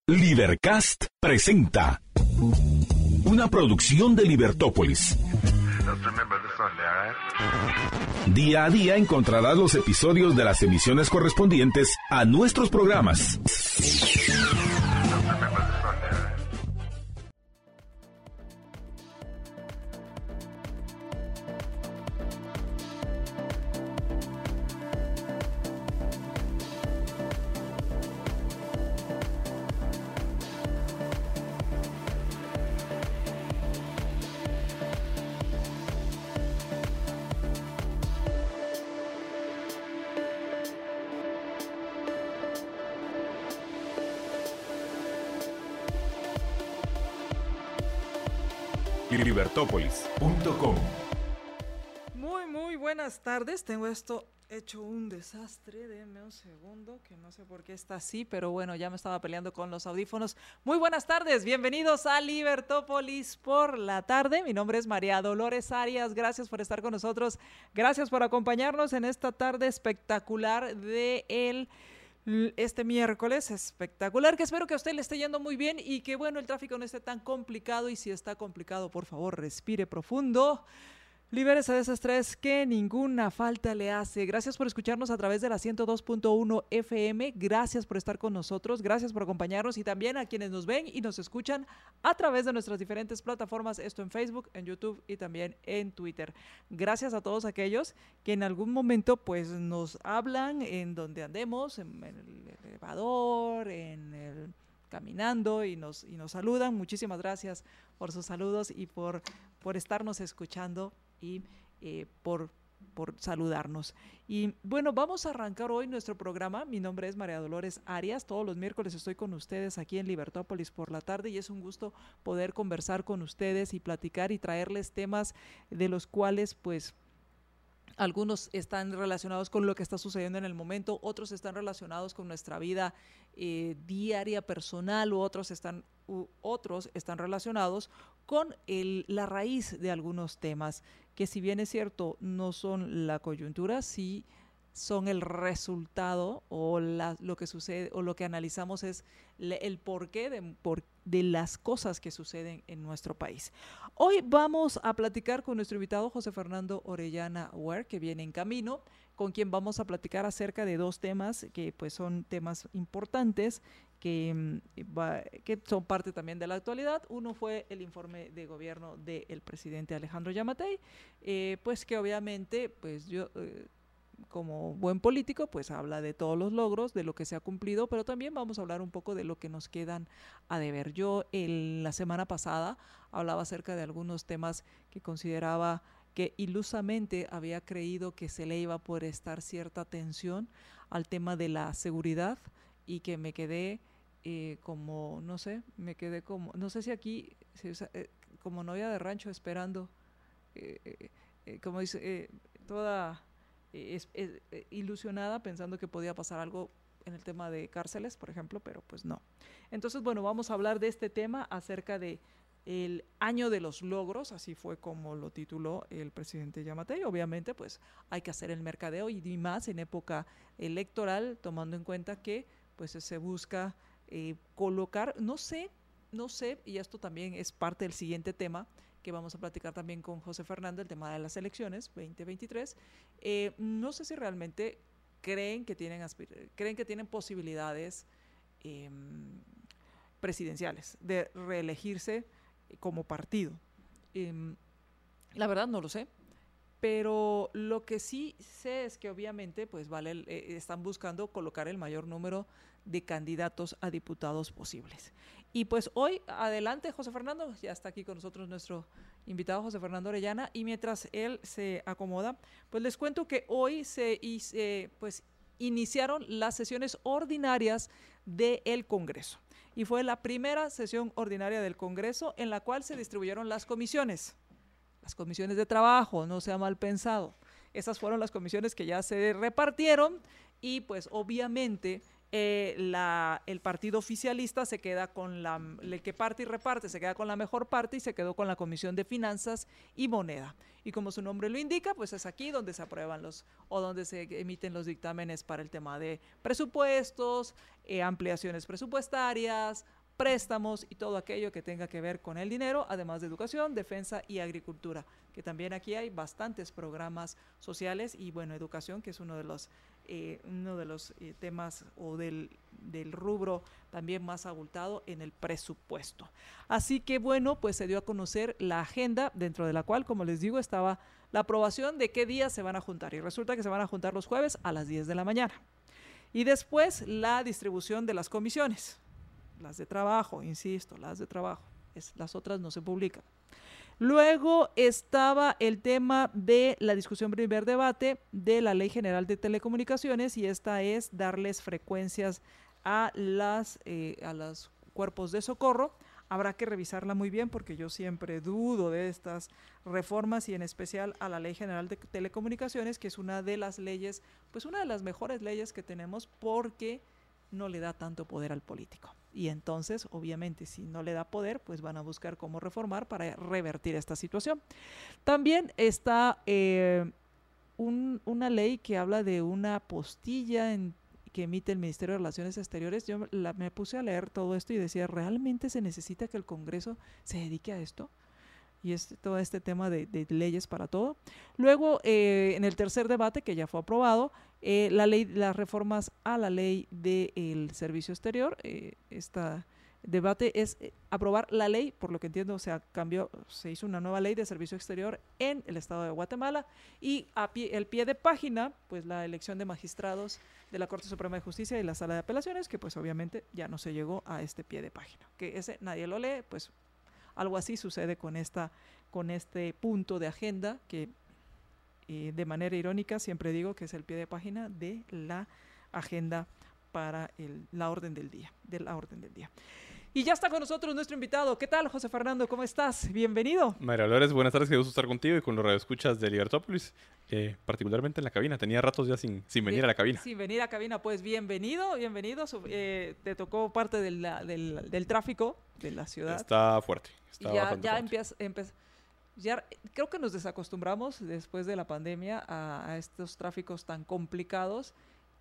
Libercast presenta una producción de Libertópolis. Día a día encontrarás los episodios de las emisiones correspondientes a nuestros programas. Libertópolis.com. Muy buenas tardes. Tengo esto hecho un desastre. Denme un segundo, que no sé por qué está así, pero bueno, ya me estaba peleando con los audífonos. Muy buenas tardes, bienvenidos a Libertópolis por la tarde. Mi nombre es María Dolores Arias. Gracias por estar con nosotros. Gracias por acompañarnos en esta tarde espectacular de este miércoles espectacular, que espero que a usted le esté yendo muy bien y que bueno, el tráfico no esté tan complicado, y si está complicado, por favor, respire profundo. Libérese de ese estrés que ninguna falta le hace. Gracias por escucharnos a través de la 102.1 FM. Gracias por estar con nosotros. Gracias por acompañarnos, y también a quienes nos ven y nos escuchan a través de nuestras diferentes plataformas, esto en Facebook, en YouTube y también en Twitter. Gracias a todos aquellos que en algún momento pues nos hablan en donde andemos, en el elevador, caminando, y nos saludan. Muchísimas gracias por sus saludos y por estarnos escuchando y por saludarnos. Y bueno, vamos a arrancar hoy nuestro programa. Mi nombre es María Dolores Arias. Todos los miércoles estoy con ustedes aquí en Libertópolis por la tarde, y es un gusto poder conversar con ustedes y platicar y traerles temas de los cuales pues algunos están relacionados con lo que está sucediendo en el momento, otros están relacionados con nuestra vida diaria, personal, otros están relacionados con la raíz de algunos temas, que si bien es cierto, no son la coyuntura, sí son el resultado, o lo que sucede, o lo que analizamos es el porqué de las cosas que suceden en nuestro país. Hoy vamos a platicar con nuestro invitado José Fernando Orellana Huer, que viene en camino, con quien vamos a platicar acerca de dos temas que pues son temas importantes, que son parte también de la actualidad. Uno fue el informe de gobierno del presidente Alejandro Yamatei, pues que obviamente pues yo como buen político pues habla de todos los logros, de lo que se ha cumplido, pero también vamos a hablar un poco de lo que nos quedan a deber. Yo la semana pasada hablaba acerca de algunos temas que consideraba que ilusamente había creído que se le iba a prestar cierta atención al tema de la seguridad, y que me quedé no sé si aquí se usa, como novia de rancho esperando, como dice, toda ilusionada pensando que podía pasar algo en el tema de cárceles, por ejemplo, pero pues no. Entonces, bueno, vamos a hablar de este tema acerca de el año de los logros, así fue como lo tituló el presidente Yamatei. Obviamente, pues hay que hacer el mercadeo, y más en época electoral, tomando en cuenta que pues se busca colocar, no sé, y esto también es parte del siguiente tema que vamos a platicar también con José Fernando, el tema de las elecciones 2023. No sé si realmente creen que tienen posibilidades presidenciales de reelegirse como partido. La verdad no lo sé, pero lo que sí sé es que obviamente pues están buscando colocar el mayor número de candidatos a diputados posibles. Y pues hoy, adelante José Fernando, ya está aquí con nosotros nuestro invitado José Fernando Orellana, y mientras él se acomoda, pues les cuento que hoy pues iniciaron las sesiones ordinarias del Congreso, y fue la primera sesión ordinaria del Congreso en la cual se distribuyeron las comisiones de trabajo, no sea mal pensado. Esas fueron las comisiones que ya se repartieron, y pues obviamente el partido oficialista se queda con el que parte y reparte, se queda con la mejor parte, y se quedó con la Comisión de Finanzas y Moneda. Y como su nombre lo indica, pues es aquí donde se aprueban donde se emiten los dictámenes para el tema de presupuestos, ampliaciones presupuestarias, préstamos y todo aquello que tenga que ver con el dinero, además de educación, defensa y agricultura, que también aquí hay bastantes programas sociales y bueno, educación, que es uno de los temas o del rubro también más abultado en el presupuesto. Así que bueno, pues se dio a conocer la agenda, dentro de la cual, como les digo, estaba la aprobación de qué días se van a juntar, y resulta que se van a juntar los jueves a las 10 de la mañana. Y después la distribución de las comisiones, las de trabajo, insisto, las de trabajo, las otras no se publican. Luego estaba el tema de la discusión, primer debate de la Ley General de Telecomunicaciones, y esta es darles frecuencias a los cuerpos de socorro. Habrá que revisarla muy bien porque yo siempre dudo de estas reformas y en especial a la Ley General de Telecomunicaciones, que es una de las leyes, pues una de las mejores leyes que tenemos porque no le da tanto poder al político. Y entonces, obviamente, si no le da poder, pues van a buscar cómo reformar para revertir esta situación. También está una ley que habla de una postilla que emite el Ministerio de Relaciones Exteriores. Yo me puse a leer todo esto y decía, ¿realmente se necesita que el Congreso se dedique a esto? Y todo este tema de leyes para todo. Luego, en el tercer debate, que ya fue aprobado, las reformas a la ley del servicio exterior. Este debate es aprobar la ley, por lo que entiendo, se hizo una nueva ley de servicio exterior en el estado de Guatemala, y el pie de página, pues la elección de magistrados de la Corte Suprema de Justicia y la Sala de Apelaciones, que pues obviamente ya no se llegó a este pie de página, que ese nadie lo lee, pues algo así sucede con este punto de agenda que de manera irónica siempre digo que es el pie de página de la agenda para la orden del día, Y ya está con nosotros nuestro invitado. ¿Qué tal, José Fernando? ¿Cómo estás? Bienvenido. María Dolores, buenas tardes, qué gusto estar contigo y con los radioescuchas de Libertópolis, particularmente en la cabina. Tenía ratos ya sin venir a la cabina. Sin venir a cabina, pues bienvenido. Te tocó parte del tráfico de la ciudad. Está fuerte, bastante fuerte. Ya creo que nos desacostumbramos después de la pandemia a estos tráficos tan complicados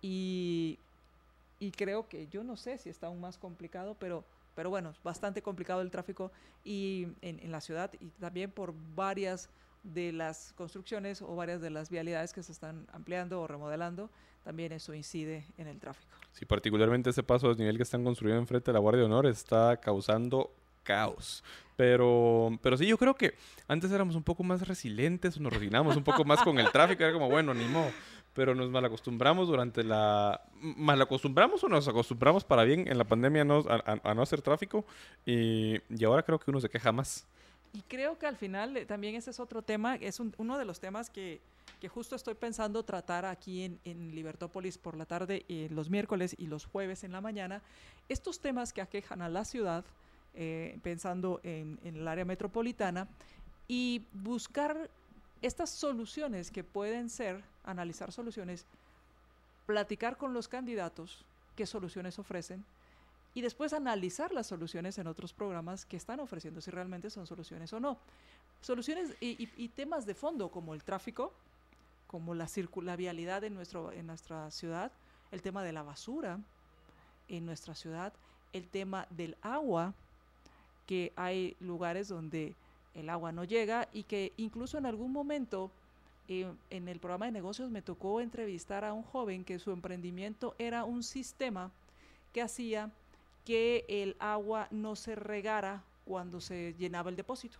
y creo que, yo no sé si está aún más complicado, pero bueno, es bastante complicado el tráfico y en la ciudad, y también por varias de las construcciones o varias de las vialidades que se están ampliando o remodelando, también eso incide en el tráfico. Sí, particularmente ese paso a desnivel que están construyendo enfrente de la Guardia de Honor está causando caos. Pero sí, yo creo que antes éramos un poco más resilientes, nos resignamos un poco más con el tráfico, era como, bueno, ni modo. Pero nos malacostumbramos ¿Malacostumbramos o nos acostumbramos para bien en la pandemia a no hacer tráfico? Y ahora creo que uno se queja más. Y creo que al final también ese es otro tema, es uno de los temas que justo estoy pensando tratar aquí en Libertópolis por la tarde, los miércoles y los jueves en la mañana. Estos temas que aquejan a la ciudad, pensando en el área metropolitana, y buscar estas soluciones que pueden ser, analizar soluciones, platicar con los candidatos qué soluciones ofrecen y después analizar las soluciones en otros programas que están ofreciendo, si realmente son soluciones o no. Soluciones y temas de fondo como el tráfico, como la vialidad en nuestra ciudad, el tema de la basura en nuestra ciudad, el tema del agua, que hay lugares donde el agua no llega y que incluso en algún momento en el programa de negocios me tocó entrevistar a un joven que su emprendimiento era un sistema que hacía que el agua no se regara cuando se llenaba el depósito.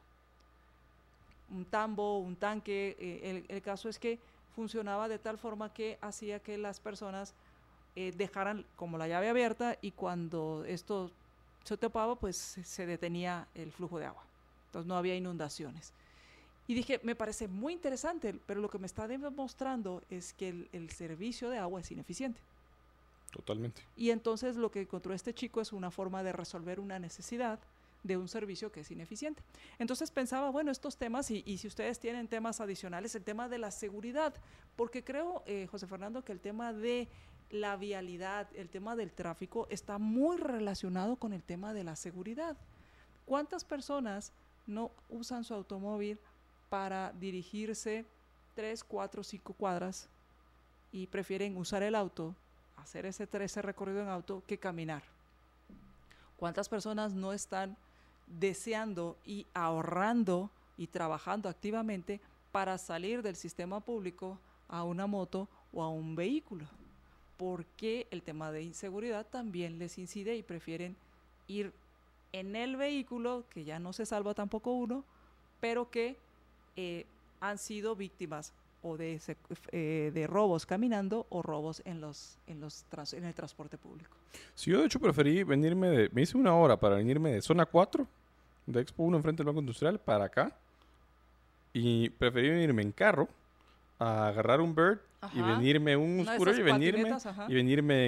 Un tambo, un tanque, el caso es que funcionaba de tal forma que hacía que las personas dejaran como la llave abierta y cuando esto se tapaba, pues se detenía el flujo de agua. Entonces no había inundaciones. Y dije, me parece muy interesante, pero lo que me está demostrando es que el servicio de agua es ineficiente. Totalmente. Y entonces lo que encontró este chico es una forma de resolver una necesidad de un servicio que es ineficiente. Entonces pensaba, bueno, estos temas, y si ustedes tienen temas adicionales, el tema de la seguridad, porque creo, José Fernando, que el tema de la vialidad, el tema del tráfico está muy relacionado con el tema de la seguridad. ¿Cuántas personas no usan su automóvil para dirigirse 3, 4, 5 cuadras y prefieren usar el auto, hacer ese recorrido en auto que caminar? ¿Cuántas personas no están deseando y ahorrando y trabajando activamente para salir del sistema público a una moto o a un vehículo? Porque el tema de inseguridad también les incide y prefieren ir en el vehículo, que ya no se salva tampoco uno, pero que han sido víctimas o de robos caminando o robos en el transporte público. Sí, yo de hecho preferí me hice una hora para venirme de zona 4, de Expo 1 enfrente del Banco Industrial, para acá. Y preferí venirme en carro, a agarrar un Bird y venirme un scooter y venirme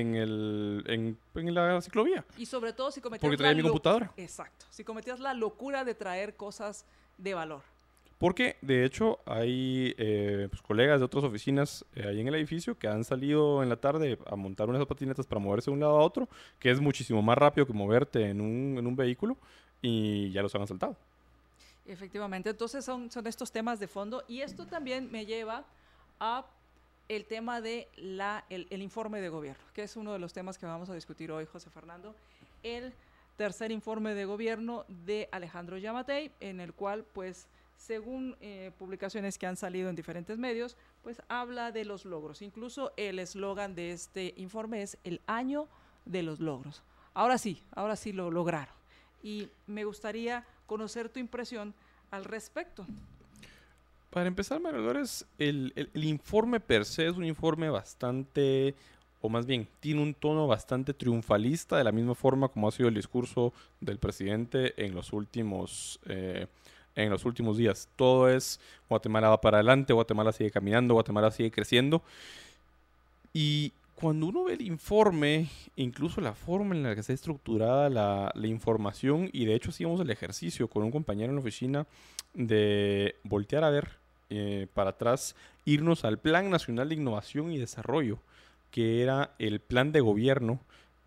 en la ciclovía. Y sobre todo si cometías porque traía mi computadora. Exacto. Si cometías la locura de traer cosas de valor. Porque, de hecho, hay pues, colegas de otras oficinas ahí en el edificio que han salido en la tarde a montar unas patinetas para moverse de un lado a otro, que es muchísimo más rápido que moverte en un vehículo, y ya los han asaltado. Efectivamente, entonces son estos temas de fondo, y esto también me lleva a el tema de el informe de gobierno, que es uno de los temas que vamos a discutir hoy, José Fernando. El tercer informe de gobierno de Alejandro Yamatei, en el cual, pues, según publicaciones que han salido en diferentes medios, pues habla de los logros. Incluso el eslogan de este informe es el año de los logros. Ahora sí lo lograron. Y me gustaría conocer tu impresión al respecto. Para empezar, María Dolores, el informe per se es un informe bastante, o más bien, tiene un tono bastante triunfalista, de la misma forma como ha sido el discurso del presidente en los últimos días. Todo es Guatemala va para adelante, Guatemala sigue caminando, Guatemala sigue creciendo. Y cuando uno ve el informe, incluso la forma en la que está estructurada la información, y de hecho hacíamos el ejercicio con un compañero en la oficina de voltear a ver para atrás, irnos al Plan Nacional de Innovación y Desarrollo, que era el plan de gobierno,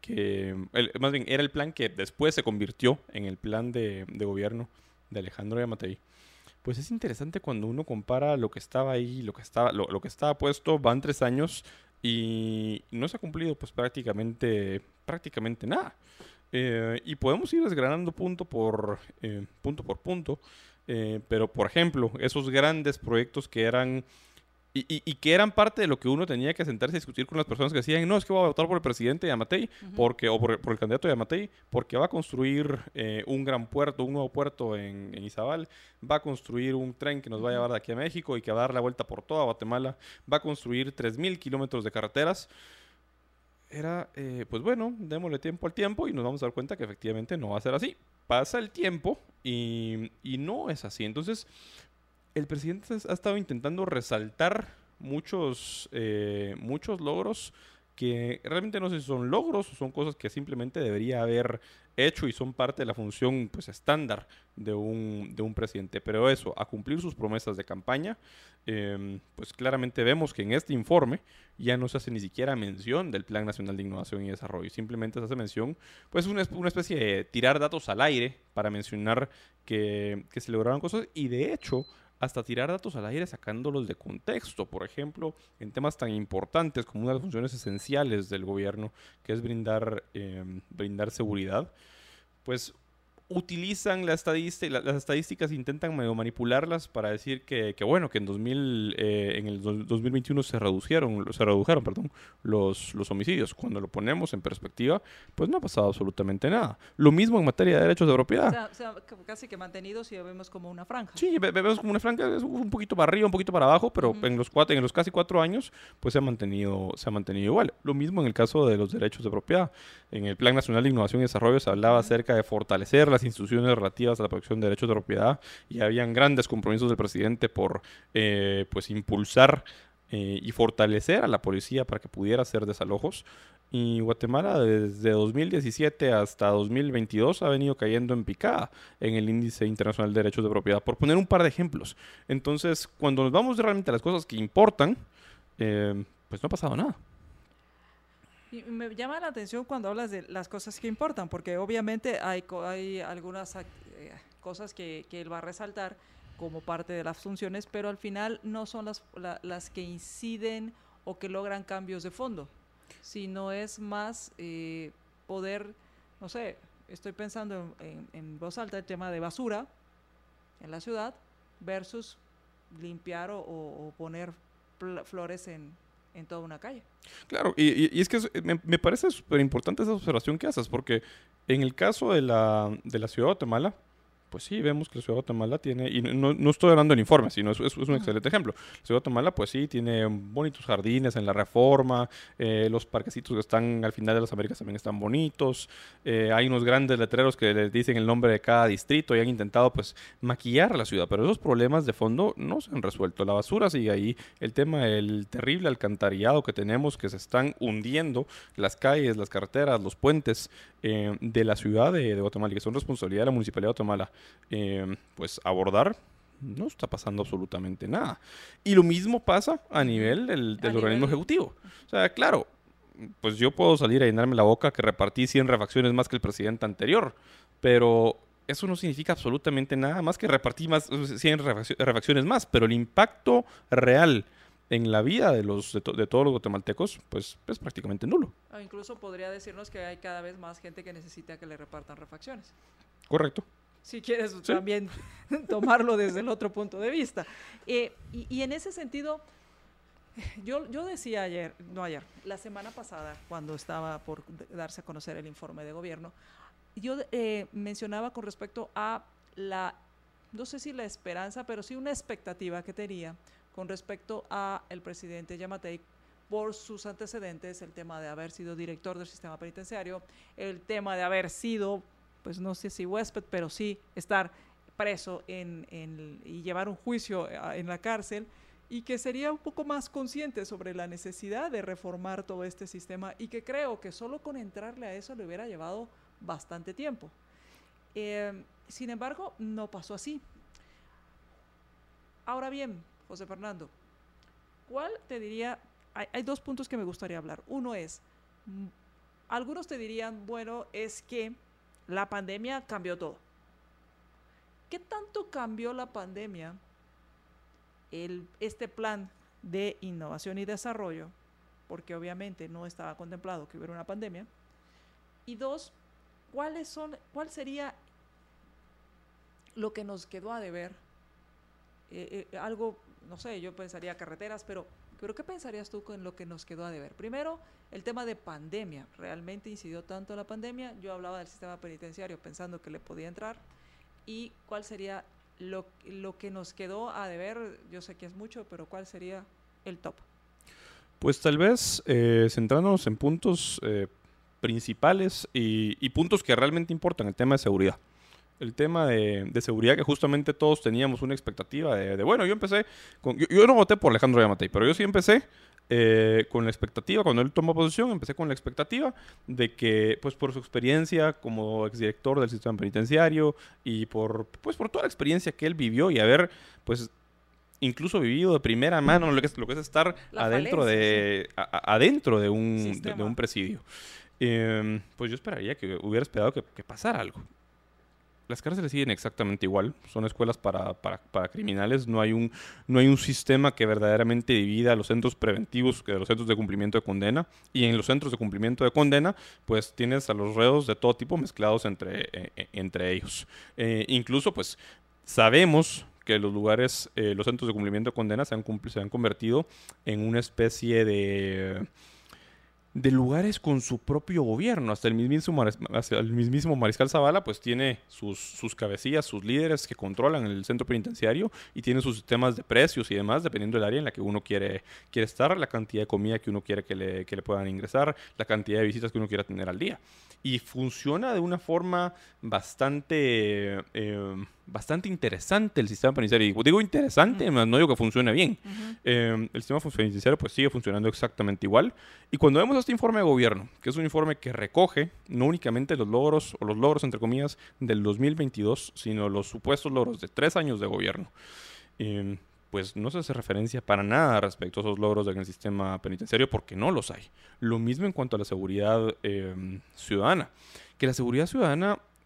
más bien era el plan que después se convirtió en el plan de gobierno de Alejandro Yamatei. Pues es interesante cuando uno compara lo que estaba ahí, lo que estaba puesto, van 3 años y no se ha cumplido pues prácticamente nada. Y podemos ir desgranando punto por punto. Pero, por ejemplo, esos grandes proyectos que eran y que eran parte de lo que uno tenía que sentarse a discutir con las personas que decían, no, es que voy a votar por el presidente Yamatei, o por el candidato Yamatei, porque va a construir un nuevo puerto en Izabal, va a construir un tren que nos va a llevar de aquí a México y que va a dar la vuelta por toda Guatemala, va a construir 3,000 kilómetros de carreteras. Era, pues bueno, démosle tiempo al tiempo y nos vamos a dar cuenta que efectivamente no va a ser así. Pasa el tiempo y no es así. Entonces, el presidente ha estado intentando resaltar muchos logros que realmente no sé si son logros o son cosas que simplemente debería haber hecho y son parte de la función pues estándar de un presidente. Pero eso, a cumplir sus promesas de campaña, pues claramente vemos que en este informe ya no se hace ni siquiera mención del Plan Nacional de Innovación y Desarrollo. Simplemente se hace mención, pues una especie de tirar datos al aire para mencionar que se lograron cosas, y de hecho hasta tirar datos al aire sacándolos de contexto. Por ejemplo, en temas tan importantes como una de las funciones esenciales del gobierno, que es brindar seguridad, pues utilizan las estadísticas, intentan medio manipularlas para decir que bueno, que en el 2021 se redujeron, los homicidios. Cuando lo ponemos en perspectiva, pues no ha pasado absolutamente nada. Lo mismo en materia de derechos de propiedad. O sea casi que mantenidos, y lo vemos como una franja. Sí, vemos como una franja, es un poquito para arriba, un poquito para abajo, pero en los casi 4 años, pues se ha mantenido igual. Lo mismo en el caso de los derechos de propiedad. En el Plan Nacional de Innovación y Desarrollo se hablaba acerca de fortalecer las instituciones relativas a la protección de derechos de propiedad, y habían grandes compromisos del presidente por pues impulsar y fortalecer a la policía para que pudiera hacer desalojos. Y Guatemala desde 2017 hasta 2022 ha venido cayendo en picada en el Índice Internacional de Derechos de Propiedad, por poner un par de ejemplos. Entonces, cuando nos vamos realmente a las cosas que importan, pues no ha pasado nada. Y me llama la atención cuando hablas de las cosas que importan, porque obviamente hay algunas cosas que él va a resaltar como parte de las funciones, pero al final no son las que inciden o que logran cambios de fondo, sino es más poder, no sé, estoy pensando en voz alta el tema de basura en la ciudad versus limpiar o poner flores en toda una calle. Claro, y es que me parece súper importante esa observación que haces, porque en el caso de la ciudad de Guatemala, pues sí, vemos que la ciudad de Guatemala tiene, y no estoy hablando del informe, sino es un excelente ejemplo. La ciudad de Guatemala, pues sí, tiene bonitos jardines en la Reforma, los parquecitos que están al final de las Américas también están bonitos, hay unos grandes letreros que les dicen el nombre de cada distrito y han intentado, pues, maquillar la ciudad, pero esos problemas de fondo no se han resuelto. La basura sigue ahí, el tema del terrible alcantarillado que tenemos, que se están hundiendo las calles, las carreteras, los puentes de la ciudad de Guatemala, que son responsabilidad de la Municipalidad de Guatemala, pues abordar, no está pasando absolutamente nada. Y lo mismo pasa a nivel del organismo ejecutivo. O sea, claro, pues yo puedo salir a llenarme la boca que repartí 100 refacciones más que el presidente anterior, pero eso no significa absolutamente nada más que repartí más 100 refacciones más, pero el impacto real en la vida de todos los guatemaltecos, pues es prácticamente nulo. O incluso podría decirnos que hay cada vez más gente que necesita que le repartan refacciones. Correcto. Si quieres Sí. también tomarlo desde el otro punto de vista. Y en ese sentido, yo decía la semana pasada, cuando estaba por darse a conocer el informe de gobierno, yo mencionaba con respecto a no sé si la esperanza, pero sí una expectativa que tenía con respecto a el presidente Giammattei por sus antecedentes, el tema de haber sido director del sistema penitenciario, el tema de haber sido, pues no sé si huésped, pero sí estar preso y llevar un juicio en la cárcel, y que sería un poco más consciente sobre la necesidad de reformar todo este sistema, y que creo que solo con entrarle a eso le hubiera llevado bastante tiempo. Sin embargo, no pasó así. Ahora bien, José Fernando, ¿cuál te diría? Hay dos puntos que me gustaría hablar. Uno es, algunos te dirían, bueno, es que la pandemia cambió todo. ¿Qué tanto cambió la pandemia este plan de innovación y desarrollo? Porque obviamente no estaba contemplado que hubiera una pandemia. Y dos, ¿cuál sería lo que nos quedó a deber? Algo, no sé, yo pensaría carreteras, pero ¿qué pensarías tú con lo que nos quedó a deber? Primero, el tema de pandemia. ¿Realmente incidió tanto la pandemia? Yo hablaba del sistema penitenciario pensando que le podía entrar. ¿Y cuál sería lo que nos quedó a deber? Yo sé que es mucho, pero ¿cuál sería el top? Pues tal vez centrándonos en puntos principales y puntos que realmente importan, el tema de seguridad. El tema de seguridad, que justamente todos teníamos una expectativa de bueno, yo empecé yo no voté por Alejandro Giammattei, pero yo sí empecé con la expectativa, cuando él tomó posesión, empecé con la expectativa de que, pues por su experiencia como exdirector del sistema penitenciario y por toda la experiencia que él vivió y haber, pues, incluso vivido de primera mano lo que es estar adentro de un presidio. Pues yo esperaría que hubiera esperado que pasara algo. Las cárceles siguen exactamente igual, son escuelas para criminales, no hay un sistema que verdaderamente divida los centros preventivos de los centros de cumplimiento de condena, y en los centros de cumplimiento de condena pues tienes a los reos de todo tipo mezclados entre ellos. Incluso pues sabemos que los lugares, los centros de cumplimiento de condena se han convertido en una especie de lugares con su propio gobierno. Hasta el mismísimo Mariscal Zavala pues tiene sus cabecillas, sus líderes que controlan el centro penitenciario, y tiene sus sistemas de precios y demás, dependiendo del área en la que uno quiere estar, la cantidad de comida que uno quiere que le puedan ingresar, la cantidad de visitas que uno quiera tener al día. Y funciona de una forma bastante interesante el sistema penitenciario. Digo interesante, no digo que funcione bien. El sistema penitenciario pues sigue funcionando exactamente igual. Y cuando vemos este informe de gobierno, que es un informe que recoge no únicamente los logros entre comillas del 2022, sino los supuestos logros de 3 años de gobierno, pues no se hace referencia para nada respecto a esos logros en el sistema penitenciario, porque no los hay. Lo mismo en cuanto a la seguridad ciudadana. Que la seguridad ciudadana,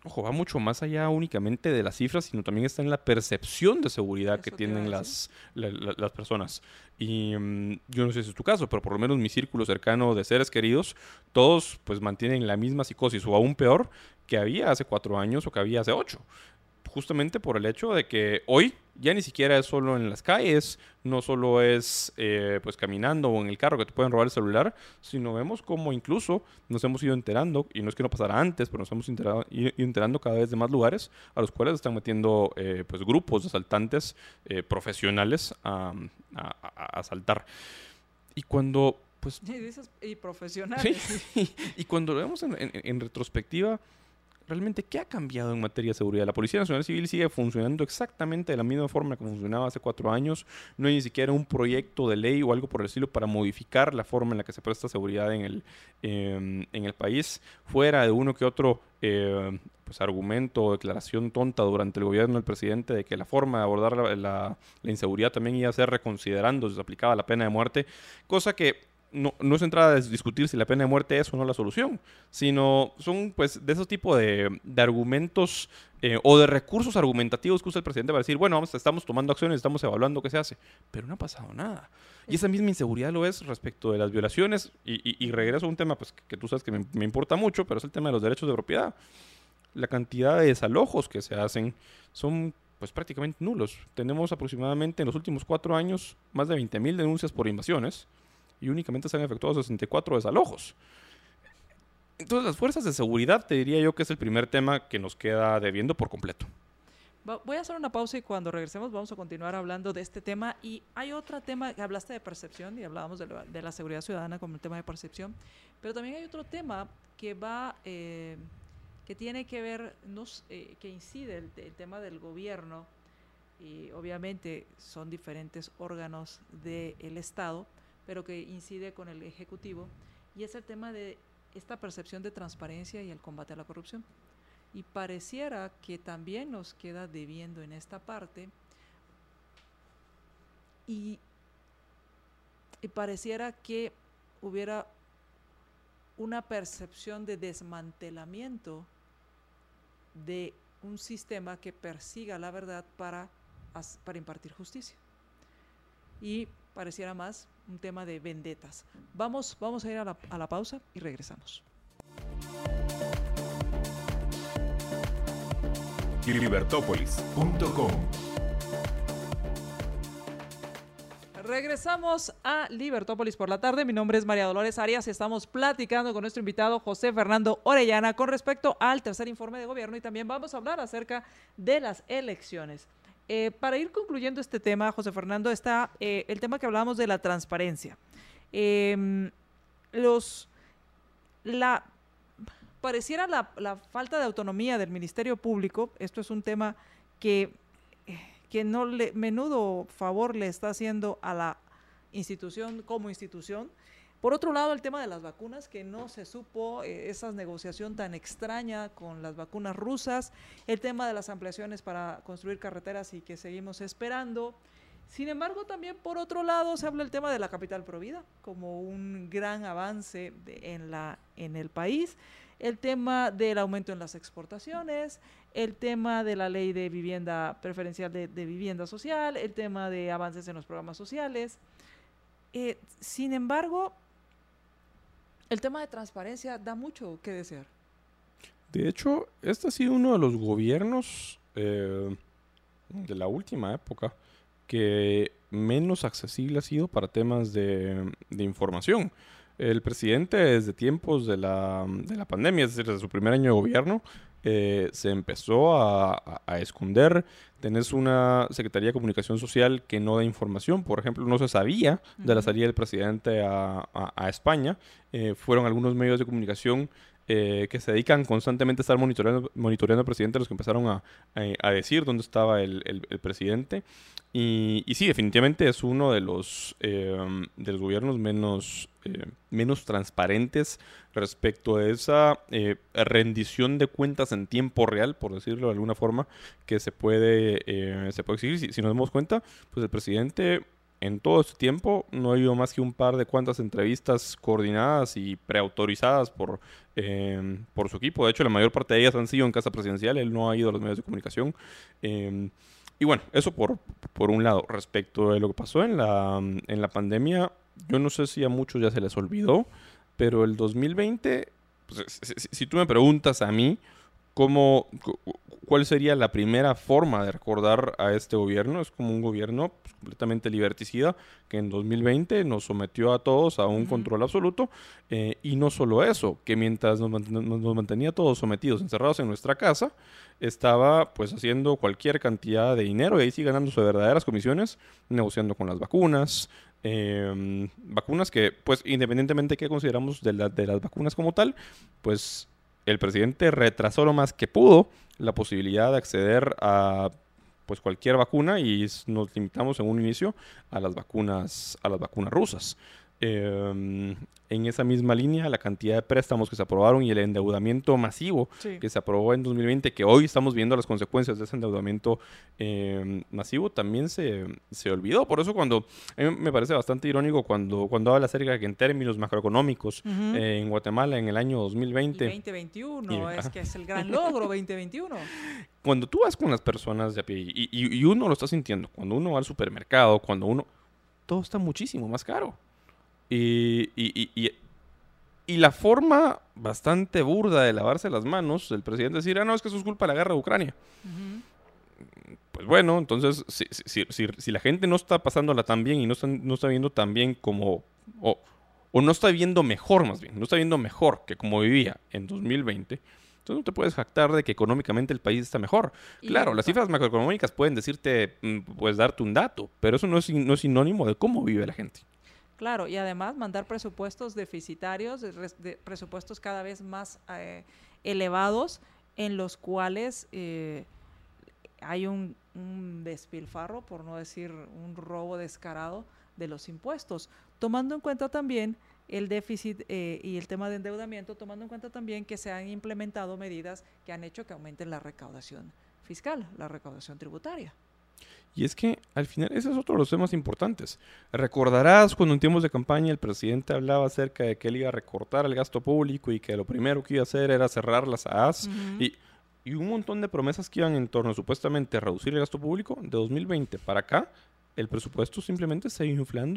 ojo, va mucho más allá únicamente de las cifras, sino también está en la percepción de seguridad que tienen las personas. Y yo no sé si es tu caso, pero por lo menos mi círculo cercano de seres queridos, todos pues mantienen la misma psicosis, o aún peor, que había hace 4 años o que había hace 8. Justamente por el hecho de que hoy ya ni siquiera es solo en las calles, no solo es pues caminando o en el carro que te pueden robar el celular, sino vemos como incluso nos hemos ido enterando, y no es que no pasara antes, pero nos hemos ido enterando cada vez de más lugares a los cuales están metiendo pues grupos de asaltantes profesionales a asaltar. Y cuando pues... Y profesionales. Sí. Y cuando lo vemos en retrospectiva, realmente, ¿qué ha cambiado en materia de seguridad? La Policía Nacional Civil sigue funcionando exactamente de la misma forma que funcionaba hace 4 años. No hay ni siquiera un proyecto de ley o algo por el estilo para modificar la forma en la que se presta seguridad en el país, fuera de uno que otro pues argumento o declaración tonta durante el gobierno del presidente de que la forma de abordar la inseguridad también iba a ser reconsiderando si se aplicaba la pena de muerte, cosa que no es entrada a discutir si la pena de muerte es o no la solución, sino son pues de esos tipos de argumentos o de recursos argumentativos que usa el presidente para decir, bueno, estamos tomando acciones, estamos evaluando qué se hace, pero no ha pasado nada. Y esa misma inseguridad lo es respecto de las violaciones, y regreso a un tema pues que tú sabes que me importa mucho, pero es el tema de los derechos de propiedad. La cantidad de desalojos que se hacen son pues prácticamente nulos. Tenemos aproximadamente en los últimos 4 años más de 20,000 denuncias por invasiones, y únicamente se han efectuado 64 desalojos. Entonces, las fuerzas de seguridad, te diría yo que es el primer tema que nos queda debiendo por completo. Voy a hacer una pausa y cuando regresemos vamos a continuar hablando de este tema. Y hay otro tema, que hablaste de percepción y hablábamos de la seguridad ciudadana como el tema de percepción, pero también hay otro tema que que tiene que ver, que incide el tema del gobierno, y obviamente son diferentes órganos del Estado, pero que incide con el Ejecutivo, y es el tema de esta percepción de transparencia y el combate a la corrupción. Y pareciera que también nos queda debiendo en esta parte, y pareciera que hubiera una percepción de desmantelamiento de un sistema que persiga la verdad para impartir justicia. Y pareciera más un tema de vendetas. Vamos a ir a la pausa y regresamos. Libertópolis.com. Regresamos a Libertópolis por la tarde. Mi nombre es María Dolores Arias. Estamos platicando con nuestro invitado José Fernando Orellana con respecto al tercer informe de gobierno, y también vamos a hablar acerca de las elecciones. Para ir concluyendo este tema, José Fernando, está el tema que hablábamos de la transparencia. Pareciera la falta de autonomía del Ministerio Público. Esto es un tema que menudo favor le está haciendo a la institución como institución. Por otro lado, el tema de las vacunas, que no se supo esa negociación tan extraña con las vacunas rusas, el tema de las ampliaciones para construir carreteras y que seguimos esperando. Sin embargo, también por otro lado se habla el tema de la capital provida como un gran avance en el país, el tema del aumento en las exportaciones, el tema de la ley de vivienda preferencial de vivienda social, el tema de avances en los programas sociales. Sin embargo, el tema de transparencia da mucho que desear. De hecho, este ha sido uno de los gobiernos de la última época que menos accesible ha sido para temas de información. El presidente, desde tiempos de la pandemia, es decir, desde su primer año de gobierno, se empezó a esconder. Tenés una Secretaría de Comunicación Social que no da información. Por ejemplo, no se sabía de la salida del presidente a España. Fueron algunos medios de comunicación que se dedican constantemente a estar monitoreando al presidente, los que empezaron a decir dónde estaba el presidente. Y sí, definitivamente es uno de los gobiernos menos transparentes respecto a esa rendición de cuentas en tiempo real, por decirlo de alguna forma, que se puede exigir. Si nos damos cuenta, pues el presidente en todo este tiempo no ha habido más que un par de cuantas entrevistas coordinadas y preautorizadas por su equipo. De hecho, la mayor parte de ellas han sido en casa presidencial. Él no ha ido a los medios de comunicación. Y bueno, eso por un lado. Respecto de lo que pasó en la pandemia, yo no sé si a muchos ya se les olvidó, pero el 2020, pues, si tú me preguntas a mí, ¿cuál sería la primera forma de recordar a este gobierno? Es como un gobierno pues, completamente liberticida que en 2020 nos sometió a todos a un control absoluto y no solo eso, que mientras nos mantenía todos sometidos, encerrados en nuestra casa, estaba pues haciendo cualquier cantidad de dinero y ahí sí ganándose verdaderas comisiones, negociando con las vacunas. Vacunas que pues independientemente de qué consideramos de las vacunas como tal, pues el presidente retrasó lo más que pudo la posibilidad de acceder a pues cualquier vacuna y nos limitamos en un inicio a las vacunas rusas. En esa misma línea, la cantidad de préstamos que se aprobaron y el endeudamiento masivo que se aprobó en 2020, que hoy estamos viendo las consecuencias de ese endeudamiento masivo, también se olvidó. Por eso a mí me parece bastante irónico cuando habla acerca de que en términos macroeconómicos en Guatemala en el año 2020... Y 2021, que es el gran logro, 2021. Cuando tú vas con las personas de a pie y uno lo está sintiendo, cuando uno va al supermercado, todo está muchísimo más caro. Y la forma bastante burda de lavarse las manos, el presidente decir, no, es que eso es culpa de la guerra de Ucrania. Pues bueno, entonces, si la gente no está pasándola tan bien y no está viendo tan bien como... O no está viendo mejor, más bien, no está viendo mejor que como vivía en 2020, entonces no te puedes jactar de que económicamente el país está mejor. Claro, las cifras macroeconómicas pueden decirte, pues darte un dato, pero eso no es sinónimo de cómo vive la gente. Claro, y además mandar presupuestos deficitarios, presupuestos cada vez más elevados, en los cuales hay un despilfarro, por no decir un robo descarado de los impuestos, tomando en cuenta también el déficit y el tema de endeudamiento, tomando en cuenta también que se han implementado medidas que han hecho que aumenten la recaudación fiscal, la recaudación tributaria. Y es que, al final, ese es otro de los temas importantes. Recordarás cuando en tiempos de campaña el presidente hablaba acerca de que él iba a recortar el gasto público y que lo primero que iba a hacer era cerrar las AAS y un montón de promesas que iban en torno supuestamente a reducir el gasto público. De 2020 para acá, el presupuesto simplemente se ha ido inflando.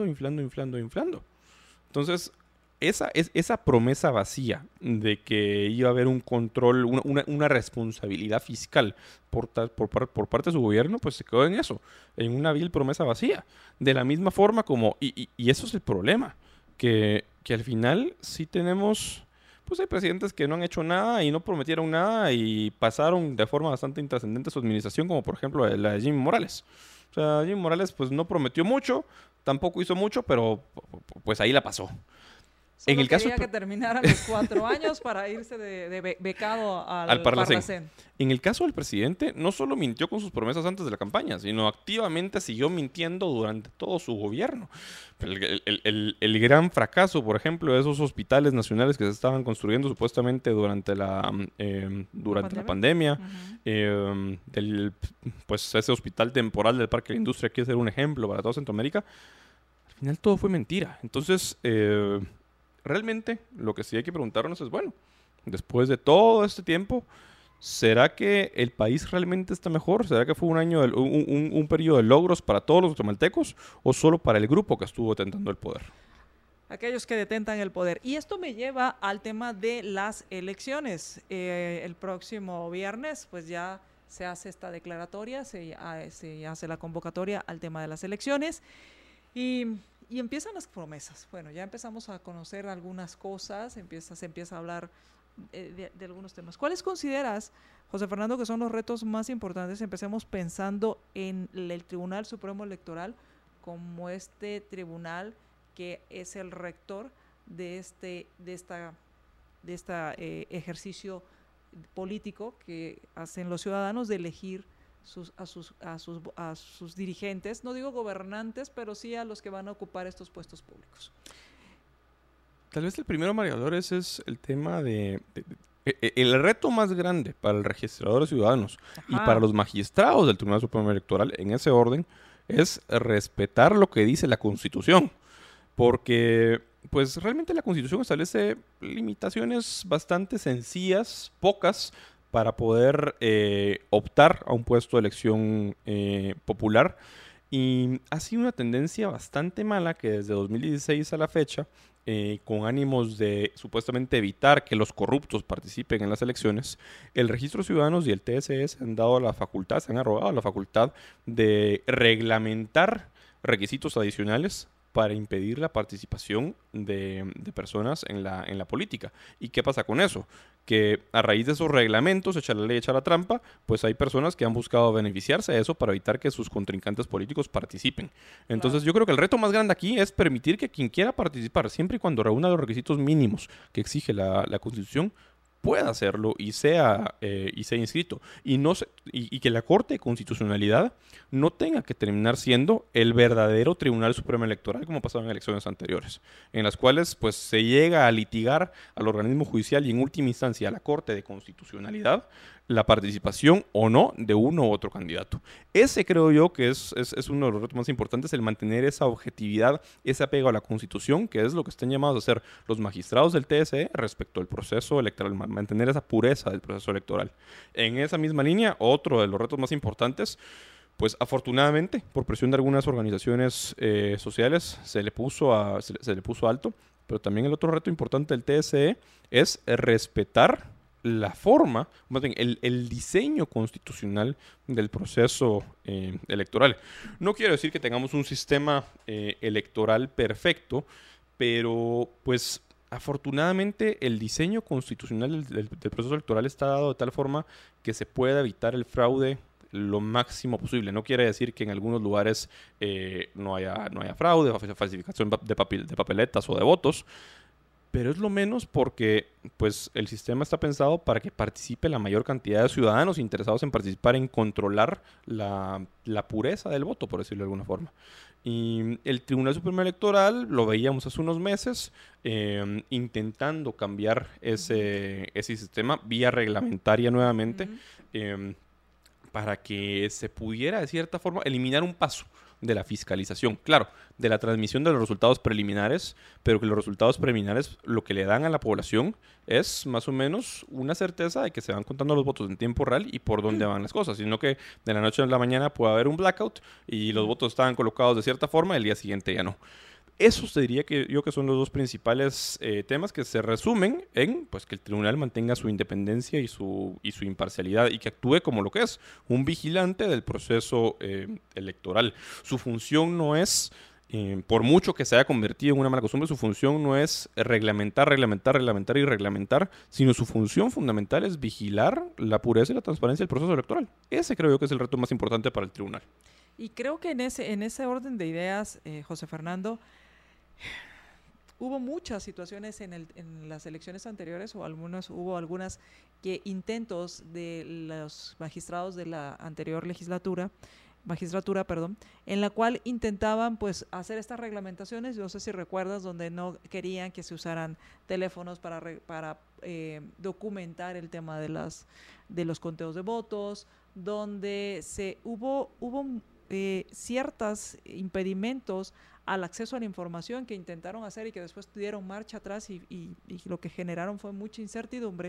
Entonces, esa promesa vacía de que iba a haber un control, una responsabilidad fiscal por parte de su gobierno, pues se quedó en eso, en una vil promesa vacía. De la misma forma como, y eso es el problema, que al final sí tenemos, pues hay presidentes que no han hecho nada y no prometieron nada y pasaron de forma bastante intrascendente su administración, como por ejemplo la de Jimmy Morales. O sea, Jimmy Morales pues no prometió mucho, tampoco hizo mucho, pero pues ahí la pasó. Solo en el quería que terminaran los 4 años para irse de becado al Parlacén. En el caso del presidente, no solo mintió con sus promesas antes de la campaña, sino activamente siguió mintiendo durante todo su gobierno. El gran fracaso, por ejemplo, de esos hospitales nacionales que se estaban construyendo supuestamente durante la pandemia, pues ese hospital temporal del Parque de la Industria quiere ser un ejemplo para toda Centroamérica. Al final todo fue mentira. Entonces... realmente lo que sí hay que preguntarnos es, bueno, después de todo este tiempo, ¿será que el país realmente está mejor? ¿Será que fue un periodo de logros para todos los guatemaltecos o solo para el grupo que estuvo detentando el poder? Aquellos que detentan el poder. Y esto me lleva al tema de las elecciones. El próximo viernes, pues ya se hace esta declaratoria, se hace la convocatoria al tema de las elecciones y empiezan las promesas. Bueno, ya empezamos a conocer algunas cosas, se empieza a hablar de algunos temas. ¿Cuáles consideras, José Fernando, que son los retos más importantes? Empecemos pensando en el Tribunal Supremo Electoral como este tribunal que es el rector de este ejercicio político que hacen los ciudadanos de elegir a sus dirigentes, no digo gobernantes, pero sí a los que van a ocupar estos puestos públicos. Tal vez el primero, María Dolores, es el tema el reto más grande para el registrador de ciudadanos y para los magistrados del Tribunal Supremo Electoral, en ese orden, es respetar lo que dice la Constitución. Porque, pues, realmente la Constitución establece limitaciones bastante sencillas, pocas, para poder optar a un puesto de elección popular. Y ha sido una tendencia bastante mala que desde 2016 a la fecha, con ánimos de supuestamente evitar que los corruptos participen en las elecciones, el Registro de Ciudadanos y el TSE se han dado la facultad, se han arrogado la facultad de reglamentar requisitos adicionales para impedir la participación de personas en la política. ¿Y qué pasa con eso? Que a raíz de esos reglamentos, echa la ley, echa la trampa, pues hay personas que han buscado beneficiarse de eso para evitar que sus contrincantes políticos participen. Entonces yo creo que el reto más grande aquí es permitir que quien quiera participar, siempre y cuando reúna los requisitos mínimos que exige la Constitución, pueda hacerlo y sea inscrito. Y que la Corte de Constitucionalidad no tenga que terminar siendo el verdadero Tribunal Supremo Electoral, como pasaba en elecciones anteriores, en las cuales pues se llega a litigar al organismo judicial y en última instancia a la Corte de Constitucionalidad la participación o no de uno u otro candidato. Ese creo yo que es uno de los retos más importantes, el mantener esa objetividad, ese apego a la Constitución, que es lo que están llamados a hacer los magistrados del TSE respecto al proceso electoral, mantener esa pureza del proceso electoral. En esa misma línea, otro de los retos más importantes, pues afortunadamente, por presión de algunas organizaciones sociales, se le puso alto, pero también el otro reto importante del TSE es respetar la forma, más bien el diseño constitucional del proceso electoral. No quiero decir que tengamos un sistema electoral perfecto, pero pues afortunadamente el diseño constitucional del proceso electoral está dado de tal forma que se pueda evitar el fraude lo máximo posible. No quiere decir que en algunos lugares no haya fraude, falsificación de papeletas o de votos, pero es lo menos porque pues, el sistema está pensado para que participe la mayor cantidad de ciudadanos interesados en participar, en controlar la pureza del voto, por decirlo de alguna forma. Y el Tribunal Supremo Electoral, lo veíamos hace unos meses, intentando cambiar ese sistema vía reglamentaria nuevamente, para que se pudiera, de cierta forma, eliminar un paso de la fiscalización, claro, de la transmisión de los resultados preliminares, pero que los resultados preliminares lo que le dan a la población es más o menos una certeza de que se van contando los votos en tiempo real y por dónde van las cosas, sino que de la noche a la mañana puede haber un blackout y los votos estaban colocados de cierta forma y el día siguiente ya no. Esos diría que yo que son los dos principales temas que se resumen en pues, que el tribunal mantenga su independencia y su imparcialidad y que actúe como lo que es, un vigilante del proceso electoral. Su función no es, por mucho que se haya convertido en una mala costumbre, su función no es reglamentar, sino su función fundamental es vigilar la pureza y la transparencia del proceso electoral. Ese creo yo que es el reto más importante para el tribunal. Y creo que en ese orden de ideas, José Fernando, hubo muchas situaciones en las elecciones anteriores hubo algunas intentos de los magistrados de la anterior magistratura, en la cual intentaban pues hacer estas reglamentaciones, no sé si recuerdas, donde no querían que se usaran teléfonos para documentar el tema de los conteos de votos, donde hubo ciertos impedimentos al acceso a la información que intentaron hacer y que después dieron marcha atrás y lo que generaron fue mucha incertidumbre.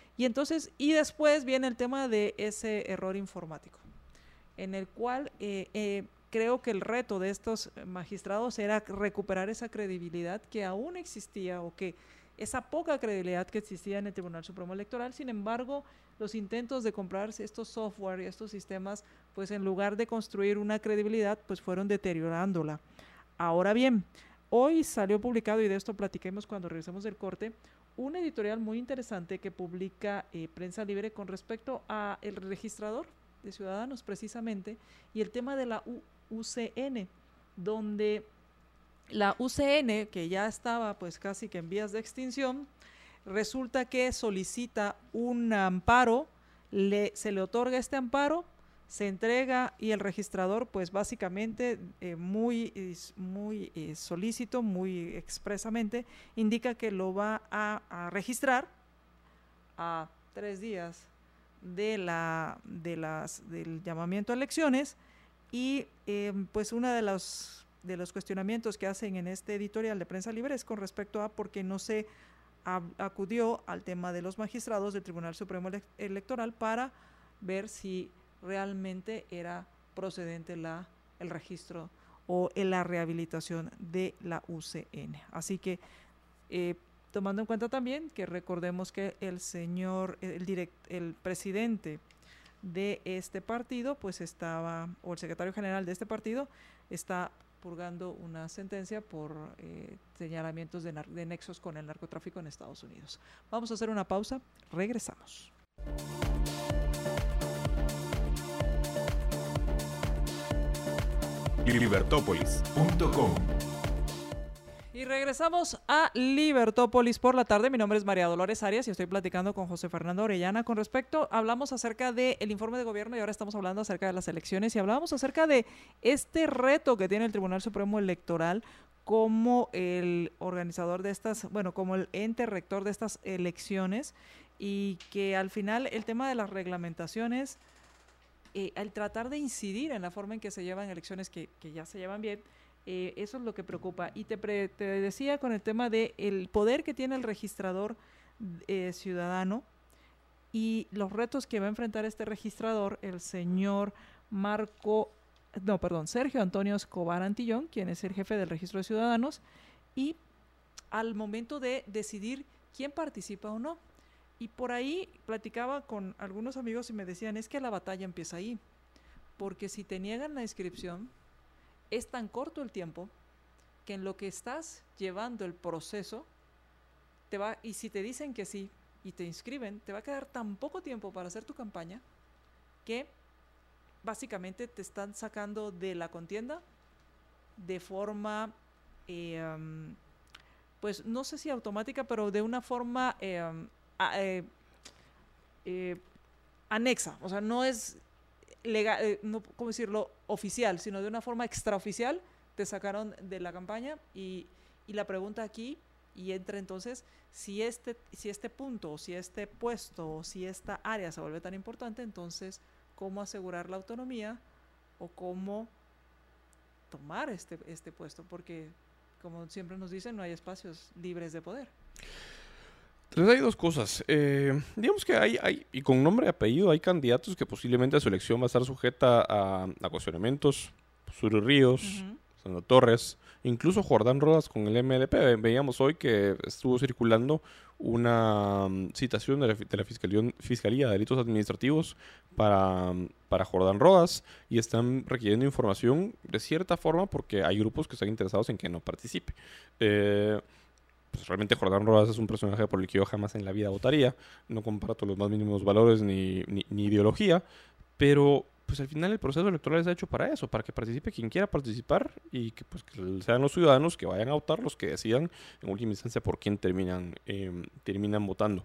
Y después viene el tema de ese error informático, en el cual creo que el reto de estos magistrados era recuperar esa credibilidad que aún existía o que esa poca credibilidad que existía en el Tribunal Supremo Electoral. Sin embargo, los intentos de comprarse estos software y estos sistemas, pues en lugar de construir una credibilidad, pues fueron deteriorándola. Ahora bien, hoy salió publicado, y de esto platiquemos cuando regresemos del corte, un editorial muy interesante que publica Prensa Libre con respecto a el registrador de ciudadanos precisamente y el tema de la UCN, donde la UCN, que ya estaba pues casi que en vías de extinción, resulta que solicita un amparo, se le otorga este amparo, se entrega y el registrador pues básicamente muy solícito, muy expresamente indica que lo va a registrar a 3 días del llamamiento a elecciones, Y pues uno de los cuestionamientos que hacen en este editorial de Prensa Libre es con respecto a por qué no se acudió al tema de los magistrados del Tribunal Supremo Electoral para ver si realmente era procedente el registro o la rehabilitación de la UCN. Así que tomando en cuenta también que recordemos que el presidente de este partido, pues o el secretario general de este partido, está purgando una sentencia por señalamientos de nexos con el narcotráfico en Estados Unidos. Vamos a hacer una pausa, regresamos. Libertópolis.com. Y regresamos a Libertópolis por la tarde. Mi nombre es María Dolores Arias y estoy platicando con José Fernando Orellana con respecto, hablamos acerca del informe de gobierno y ahora estamos hablando acerca de las elecciones y hablábamos acerca de este reto que tiene el Tribunal Supremo Electoral como el organizador de estas, como el ente rector de estas elecciones, y que al final el tema de las reglamentaciones, al tratar de incidir en la forma en que se llevan elecciones que ya se llevan bien, eso es lo que preocupa. Y te decía con el tema del poder que tiene el registrador ciudadano y los retos que va a enfrentar este registrador, el señor Sergio Antonio Escobar Antillón, quien es el jefe del registro de ciudadanos, y al momento de decidir quién participa o no. Y por ahí platicaba con algunos amigos y me decían, es que la batalla empieza ahí, porque si te niegan la inscripción, es tan corto el tiempo que en lo que estás llevando el proceso, y si te dicen que sí y te inscriben, te va a quedar tan poco tiempo para hacer tu campaña que básicamente te están sacando de la contienda de forma, pues no sé si automática, pero de una forma anexa. O sea, no es legal, no, ¿cómo decirlo?, oficial, sino de una forma extraoficial, te sacaron de la campaña y la pregunta aquí, y entra entonces, si este punto, o si este puesto, o si esta área se vuelve tan importante, entonces, ¿cómo asegurar la autonomía o cómo tomar este puesto? Porque, como siempre nos dicen, no hay espacios libres de poder. Entonces hay dos cosas. Digamos que hay, y con nombre y apellido, hay candidatos que posiblemente su elección va a estar sujeta a cuestionamientos. Suri Ríos, Sandra Torres, incluso Jordán Rodas con el MLP. Veíamos hoy que estuvo circulando una citación de la Fiscalía de Delitos Administrativos para Jordán Rodas, y están requiriendo información de cierta forma porque hay grupos que están interesados en que no participe. Pues realmente Jordán Rodas es un personaje por el que yo jamás en la vida votaría. No comparto los más mínimos valores ni ideología, pero pues al final el proceso electoral está hecho para eso, para que participe quien quiera participar y que sean los ciudadanos que vayan a votar los que decidan en última instancia por quién terminan votando.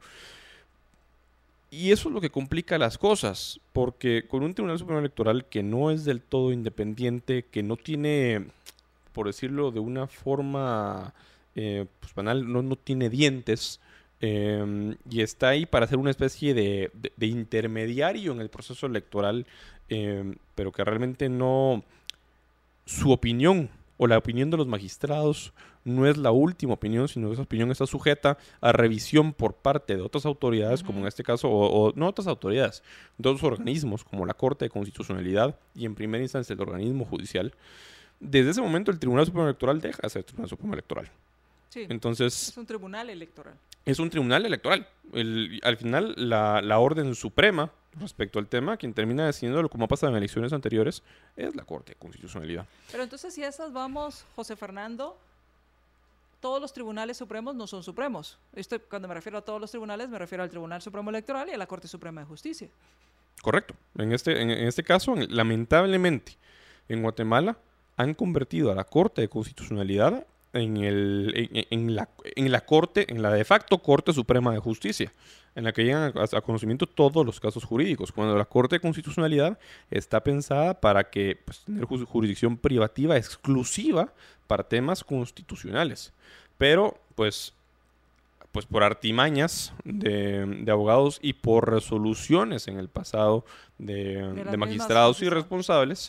Y eso es lo que complica las cosas, porque con un Tribunal Supremo Electoral que no es del todo independiente, que no tiene, por decirlo de una forma pues banal, no tiene dientes, y está ahí para ser una especie de intermediario en el proceso electoral, pero que realmente no, su opinión o la opinión de los magistrados no es la última opinión, sino que esa opinión está sujeta a revisión por parte de otras autoridades, como en este caso, o no otras autoridades, de otros organismos, como la Corte de Constitucionalidad y en primera instancia el organismo judicial. Desde ese momento el Tribunal Supremo Electoral deja de ser Tribunal Supremo Electoral. Sí, entonces, es un tribunal electoral. Es un tribunal electoral. Al final, la orden suprema respecto al tema, quien termina decidiendo como ha pasado en elecciones anteriores, es la Corte de Constitucionalidad. Pero entonces, si a esas vamos, José Fernando, todos los tribunales supremos no son supremos. Cuando me refiero a todos los tribunales, me refiero al Tribunal Supremo Electoral y a la Corte Suprema de Justicia. Correcto. En este caso, lamentablemente, en Guatemala han convertido a la Corte de Constitucionalidad en la Corte, en la de facto Corte Suprema de Justicia, en la que llegan a conocimiento todos los casos jurídicos, cuando la Corte de Constitucionalidad está pensada para que tener jurisdicción privativa exclusiva para temas constitucionales. Pero, pues por artimañas de abogados y por resoluciones en el pasado de magistrados irresponsables,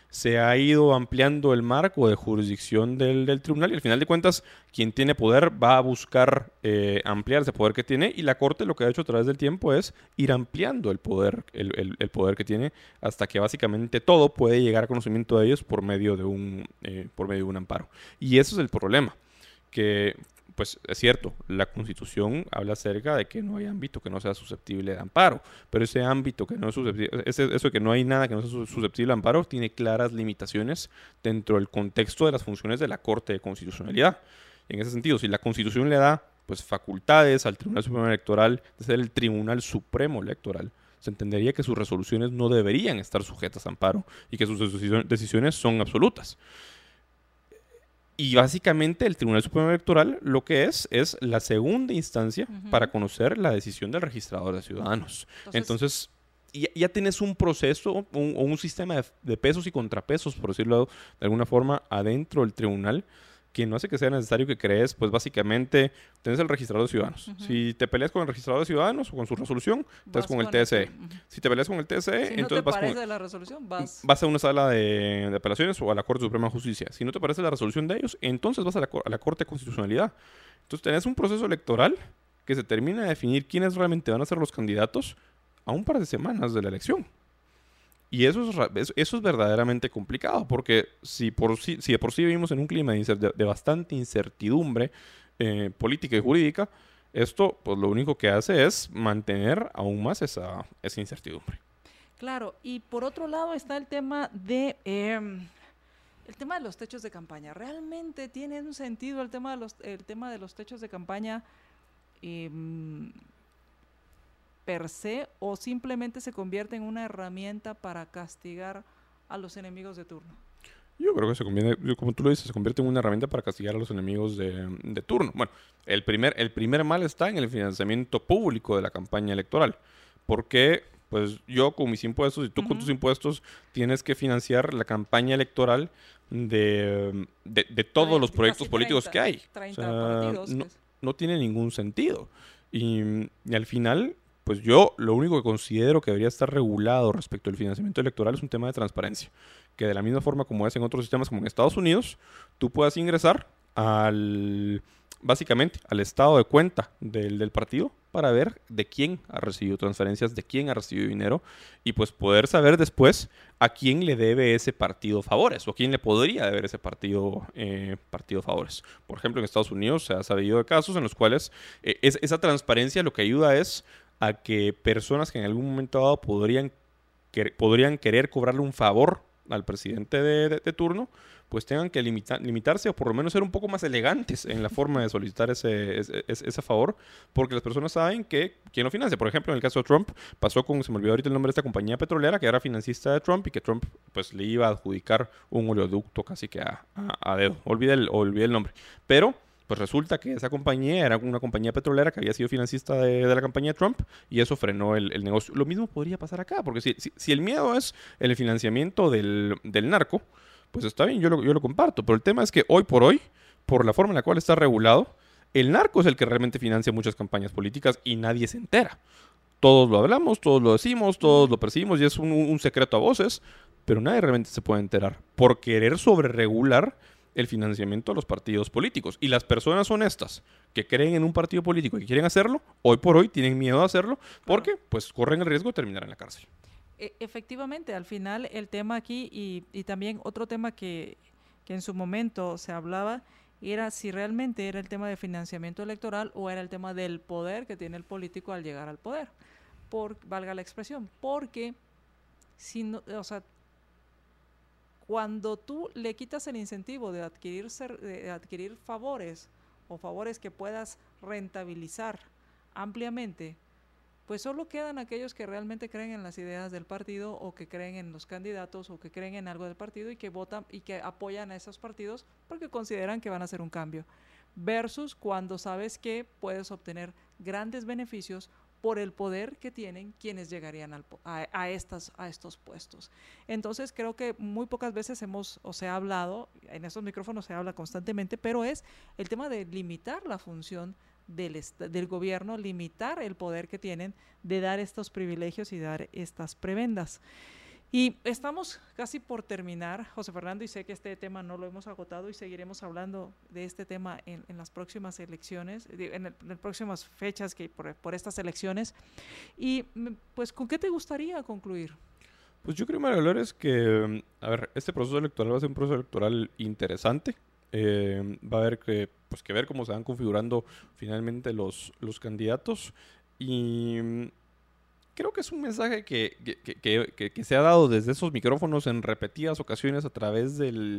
se ha ido ampliando el marco de jurisdicción del tribunal y al final de cuentas quien tiene poder va a buscar ampliar ese poder que tiene y la Corte lo que ha hecho a través del tiempo es ir ampliando el poder, el poder que tiene hasta que básicamente todo puede llegar a conocimiento de ellos por medio de un amparo. Y ese es el problema, que pues es cierto, la Constitución habla acerca de que no hay ámbito que no sea susceptible de amparo, pero ese ámbito que no es susceptible, eso de que no hay nada que no sea susceptible de amparo, tiene claras limitaciones dentro del contexto de las funciones de la Corte de Constitucionalidad. En ese sentido, si la Constitución le da pues facultades al Tribunal Supremo Electoral de ser el Tribunal Supremo Electoral, se entendería que sus resoluciones no deberían estar sujetas a amparo y que sus decisiones son absolutas. Y básicamente el Tribunal Supremo Electoral lo que es la segunda instancia para conocer la decisión del registrador de ciudadanos. Entonces ya tienes un proceso, un sistema de pesos y contrapesos, por decirlo de alguna forma, adentro del tribunal, que no hace que sea necesario que crees, pues básicamente tienes el registrador de ciudadanos. Si te peleas con el registrador de ciudadanos o con su resolución, estás con el TSE. Si te peleas con el TSE, si entonces no te parece la resolución, vas a una sala de apelaciones o a la Corte Suprema de Justicia. Si no te parece la resolución de ellos, entonces vas a la Corte de Constitucionalidad. Entonces tenés un proceso electoral que se termina de definir quiénes realmente van a ser los candidatos a un par de semanas de la elección. Y eso es verdaderamente complicado, porque si de por sí vivimos en un clima de bastante incertidumbre política y jurídica, esto pues lo único que hace es mantener aún más esa incertidumbre. Claro, y por otro lado está el tema de los techos de campaña. ¿Realmente tiene un sentido el tema de los techos de campaña per se, o simplemente se convierte en una herramienta para castigar a los enemigos de turno? Yo creo que se convierte, como tú lo dices, se convierte en una herramienta para castigar a los enemigos de turno. Bueno, el primer mal está en el financiamiento público de la campaña electoral, porque pues yo con mis impuestos y tú con tus impuestos tienes que financiar la campaña electoral de todos los proyectos políticos que hay. 30 partidos. No tiene ningún sentido. Y al final, pues yo lo único que considero que debería estar regulado respecto al financiamiento electoral es un tema de transparencia. Que de la misma forma como es en otros sistemas como en Estados Unidos, tú puedas ingresar básicamente al estado de cuenta del partido para ver de quién ha recibido transferencias, de quién ha recibido dinero y pues poder saber después a quién le debe ese partido favores o a quién le podría deber ese partido favores. Por ejemplo, en Estados Unidos se ha sabido de casos en los cuales esa transparencia lo que ayuda es a que personas que en algún momento dado podrían querer cobrarle un favor al presidente de turno, pues tengan que limitarse o por lo menos ser un poco más elegantes en la forma de solicitar ese favor, porque las personas saben que quién lo financia. Por ejemplo, en el caso de Trump, pasó se me olvidó ahorita el nombre de esta compañía petrolera que era financista de Trump y que Trump pues le iba a adjudicar un oleoducto casi que a dedo. Olvidé el nombre. Pero pues resulta que esa compañía era una compañía petrolera que había sido financista de la campaña de Trump y eso frenó el negocio. Lo mismo podría pasar acá, porque si el miedo es el financiamiento del narco, pues está bien, yo lo comparto. Pero el tema es que hoy por hoy, por la forma en la cual está regulado, el narco es el que realmente financia muchas campañas políticas y nadie se entera. Todos lo hablamos, todos lo decimos, todos lo percibimos y es un secreto a voces, pero nadie realmente se puede enterar por querer sobreregular el financiamiento de los partidos políticos. Y las personas honestas que creen en un partido político y que quieren hacerlo, hoy por hoy tienen miedo de hacerlo porque pues corren el riesgo de terminar en la cárcel. Efectivamente, al final el tema aquí y también otro tema que en su momento se hablaba era si realmente era el tema de financiamiento electoral o era el tema del poder que tiene el político al llegar al poder, valga la expresión, porque si no, o sea, cuando tú le quitas el incentivo de adquirir favores o favores que puedas rentabilizar ampliamente, pues solo quedan aquellos que realmente creen en las ideas del partido o que creen en los candidatos o que creen en algo del partido y que votan y que apoyan a esos partidos porque consideran que van a hacer un cambio. Versus cuando sabes que puedes obtener grandes beneficios por el poder que tienen quienes llegarían a estos puestos. Entonces creo que muy pocas veces se ha hablado, en estos micrófonos se habla constantemente, pero es el tema de limitar la función del gobierno, limitar el poder que tienen de dar estos privilegios y dar estas prebendas. Y estamos casi por terminar, José Fernando, y sé que este tema no lo hemos agotado y seguiremos hablando de este tema en las próximas elecciones, en las próximas fechas que por estas elecciones. Y pues, ¿con qué te gustaría concluir? Pues yo creo, María Dolores, que, a ver, este proceso electoral va a ser un proceso electoral interesante. Va a haber que ver cómo se van configurando finalmente los candidatos. Y creo que es un mensaje que se ha dado desde esos micrófonos en repetidas ocasiones a través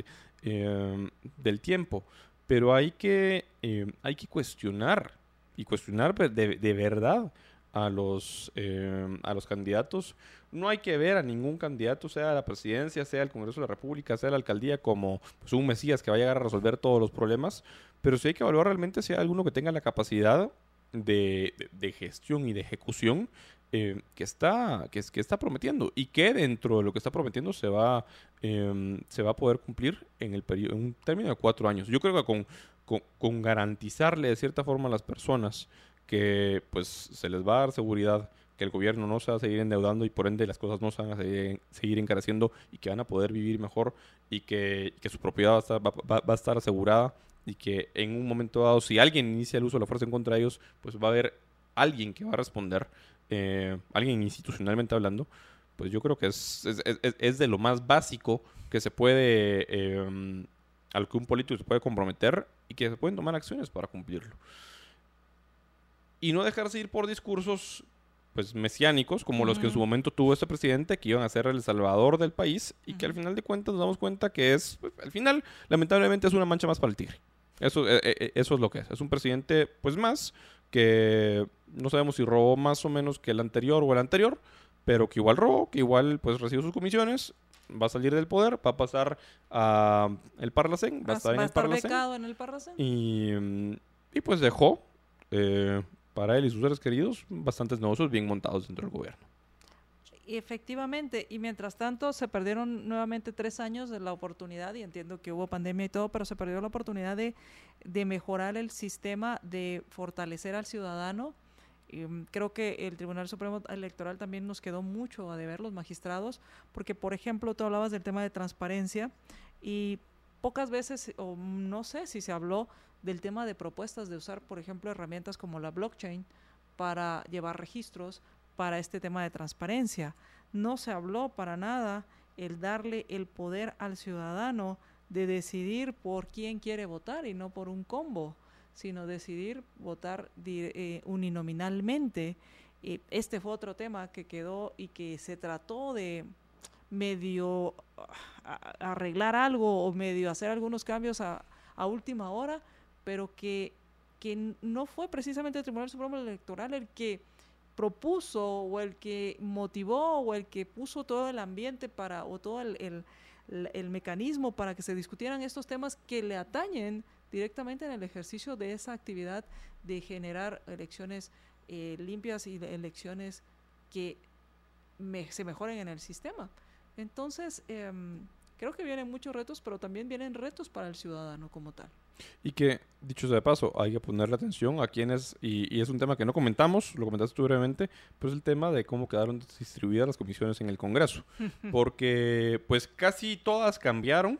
del tiempo. Pero hay que cuestionar, y cuestionar de verdad a los candidatos. No hay que ver a ningún candidato, sea la presidencia, sea el Congreso de la República, sea la alcaldía, como pues, un mesías que va a llegar a resolver todos los problemas, pero sí hay que evaluar realmente si hay alguno que tenga la capacidad de gestión y de ejecución que está prometiendo, y que dentro de lo que está prometiendo se va a poder cumplir en un término de 4 años. Yo creo que con garantizarle de cierta forma a las personas que pues se les va a dar seguridad, que el gobierno no se va a seguir endeudando y por ende las cosas no se van a seguir encareciendo, y que van a poder vivir mejor, y que su propiedad va a estar asegurada, y que en un momento dado, si alguien inicia el uso de la fuerza en contra de ellos, pues va a haber alguien que va a responder, alguien institucionalmente hablando. Pues yo creo que es de lo más básico que se puede, al que un político se puede comprometer, y que se pueden tomar acciones para cumplirlo. Y no dejarse ir por discursos pues mesiánicos como los que en su momento tuvo este presidente, que iban a ser el salvador del país, y que al final de cuentas nos damos cuenta que pues, al final lamentablemente es una mancha más para el tigre. Eso es lo que es. Es un presidente pues más que no sabemos si robó más o menos que el anterior o el anterior, pero que igual robó, que igual pues recibió sus comisiones, va a salir del poder, va a pasar a el Parlacén, va a estar en el Parlacén, becado en el Parlacén. Y pues dejó para él y sus seres queridos bastantes negocios bien montados dentro del gobierno. Y efectivamente, y mientras tanto se perdieron nuevamente 3 años de la oportunidad, y entiendo que hubo pandemia y todo, pero se perdió la oportunidad de mejorar el sistema, de fortalecer al ciudadano. Creo que el Tribunal Supremo Electoral también nos quedó mucho a deber, los magistrados, porque por ejemplo tú hablabas del tema de transparencia, y pocas veces, o no sé si se habló del tema de propuestas de usar, por ejemplo, herramientas como la blockchain para llevar registros para este tema de transparencia. No se habló para nada el darle el poder al ciudadano de decidir por quién quiere votar, y no por un combo, sino decidir votar uninominalmente. Este fue otro tema que quedó y que se trató de medio arreglar algo o medio hacer algunos cambios a última hora, pero que no fue precisamente el Tribunal Supremo Electoral el que propuso o el que motivó o el que puso todo el ambiente para, o todo el mecanismo para que se discutieran estos temas que le atañen directamente en el ejercicio de esa actividad de generar elecciones limpias y elecciones que se mejoren en el sistema. Entonces, creo que vienen muchos retos, pero también vienen retos para el ciudadano como tal. Y que, dicho sea de paso, hay que ponerle atención a quienes, y es un tema que no comentamos, lo comentaste tú brevemente, pero es el tema de cómo quedaron distribuidas las comisiones en el Congreso. Porque, pues, casi todas cambiaron,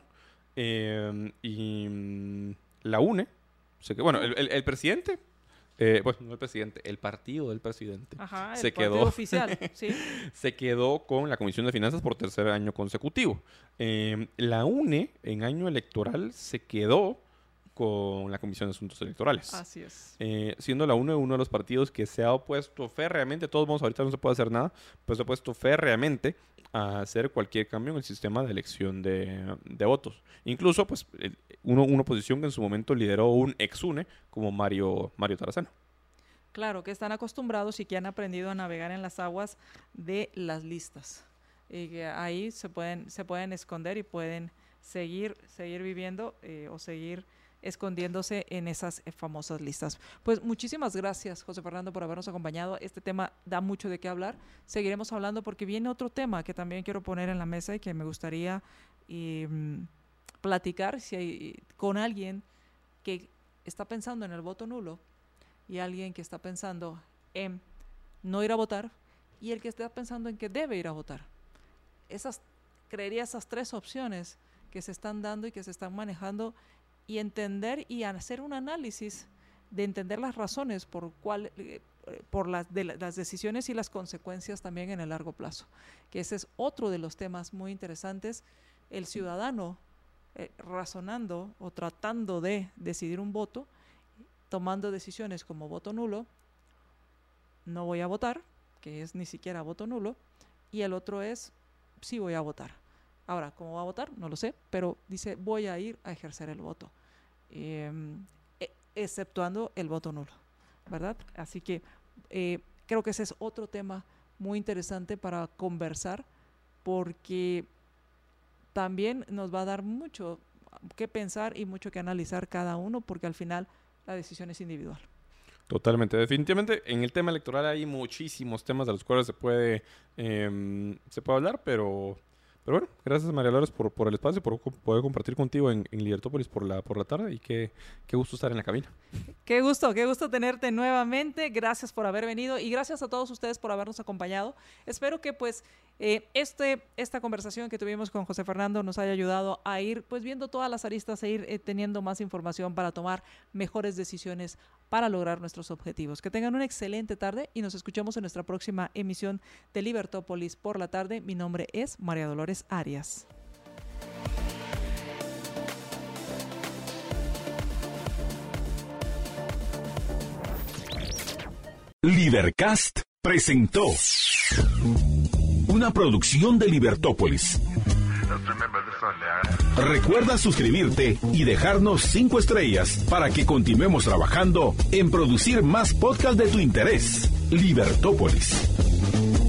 y la UNE, el presidente, bueno, no el presidente, el partido del presidente, Ajá, se el partido quedó, oficial, sí. se quedó con la Comisión de Finanzas por 3er año consecutivo. La UNE, en año electoral, se quedó con la Comisión de Asuntos Electorales. Así es. Siendo la UNE uno de los partidos que se ha opuesto férreamente, todos modos ahorita no se puede hacer nada, pero se ha opuesto férreamente a hacer cualquier cambio en el sistema de elección de votos. Incluso, pues, una oposición que en su momento lideró un ex-UNE como Mario Tarazano. Claro, que están acostumbrados y que han aprendido a navegar en las aguas de las listas. Y que ahí se pueden esconder y pueden seguir viviendo o seguir escondiéndose en esas famosas listas. Pues muchísimas gracias, José Fernando, por habernos acompañado. Este tema da mucho de qué hablar. Seguiremos hablando porque viene otro tema que también quiero poner en la mesa y que me gustaría platicar con alguien que está pensando en el voto nulo y alguien que está pensando en no ir a votar y el que está pensando en que debe ir a votar. creería esas 3 opciones que se están dando y que se están manejando, y entender y hacer un análisis de entender las razones por las decisiones y las consecuencias también en el largo plazo, que ese es otro de los temas muy interesantes. El ciudadano razonando o tratando de decidir un voto, tomando decisiones como voto nulo, no voy a votar, que es ni siquiera voto nulo, y el otro es sí voy a votar. Ahora, ¿cómo va a votar? No lo sé, pero dice voy a ir a ejercer el voto, exceptuando el voto nulo, ¿verdad? Así que creo que ese es otro tema muy interesante para conversar, porque también nos va a dar mucho que pensar y mucho que analizar cada uno, porque al final la decisión es individual. Totalmente. Definitivamente en el tema electoral hay muchísimos temas de los cuales se puede hablar, pero bueno, gracias María Dolores por el espacio, por poder compartir contigo en Libertópolis por la tarde, y qué gusto estar en la cabina. Qué gusto tenerte nuevamente. Gracias por haber venido y gracias a todos ustedes por habernos acompañado. Espero que pues esta conversación que tuvimos con José Fernando nos haya ayudado a ir pues viendo todas las aristas e ir teniendo más información para tomar mejores decisiones para lograr nuestros objetivos. Que tengan una excelente tarde y nos escuchamos en nuestra próxima emisión de Libertópolis por la tarde. Mi nombre es María Dolores Arias. Libercast presentó una producción de Libertópolis. Recuerda suscribirte y dejarnos 5 estrellas para que continuemos trabajando en producir más podcasts de tu interés. Libertópolis.